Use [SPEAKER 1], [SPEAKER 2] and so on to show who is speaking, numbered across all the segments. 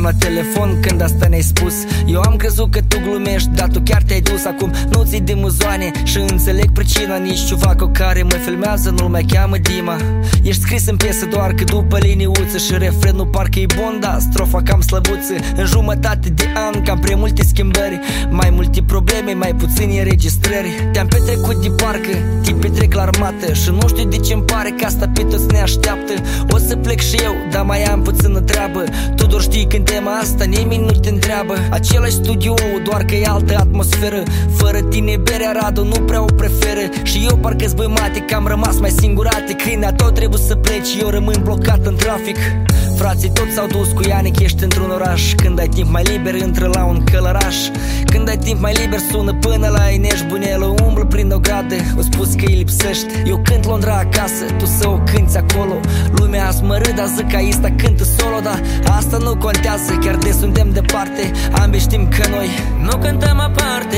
[SPEAKER 1] Te-am la telefon când asta ne-ai spus. Eu am crezut că tu glumești, dar tu chiar te-ai dus. Acum nu ți-i de muzoane și înțeleg pricina. Nici ciuvacă care mă filmează nu-l mai cheamă Dima. Ești scris în piesă doar că după liniuță și refrenul parcă-i bun, dar strofa cam slăbuță. În jumătate de an cam prea multe schimbări, mai multe probleme, mai puțini înregistrări. Te-am petrecut de parcă te petrec la armată și nu știu de ce-mi pare că asta pe toți ne așteaptă. O să plec și eu, dar mai am puțină treabă. Tu doar știi când tema asta nimeni nu te întreabă. Același studio, doar că e altă atmosferă. Fără tine berea Radu nu prea o preferă. Și eu parcă-s băimate că am rămas mai singurate. Câinea tot trebuie să pleci, eu rămân blocat în trafic. Frații toți s-au dus cu Ianic, ești într-un oraș. Când ai timp mai liber, intră la un călăraș. Când ai timp mai liber, sună până la Inești Bunelă. Umblă prin o gradă, o spus că îi lipsești. Eu cânt Londra acasă, tu să o cânti acolo. Lumea asmărât, dar zic că Aista cântă solo. Dar asta nu contează, chiar de suntem departe. Ambii știm că noi nu cântăm aparte.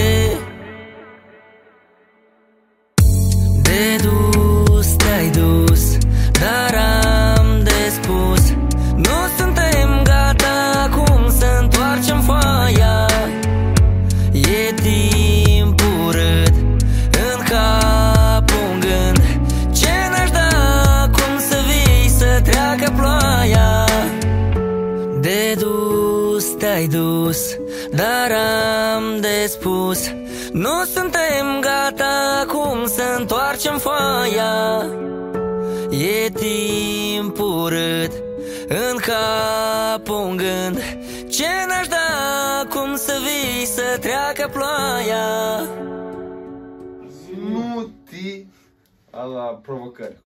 [SPEAKER 1] De dus, te-ai dus, dar am de spus. Nu suntem gata acum să întoarcem foaia. E timp urât în cap un gând. Ce n-aș da acum să vii să treacă ploaia. De dus, te-ai dus, dar am de spus. Nu suntem gata acum să întoarcem foaia. E timp urât în cap un gând. Ce n-aș da acum să vii să treacă ploaia.
[SPEAKER 2] Nu ti la provocări.